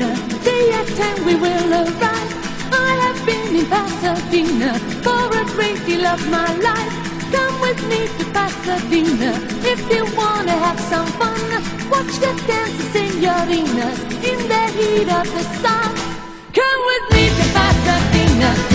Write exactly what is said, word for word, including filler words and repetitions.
Marina. Day at ten we will arrive. I have been in Pasadena for a great deal of my life. Come with me to Pasadena if you wanna have some fun. Watch the dancing senoritas in the heat of the sun. Come with me to Pasadena.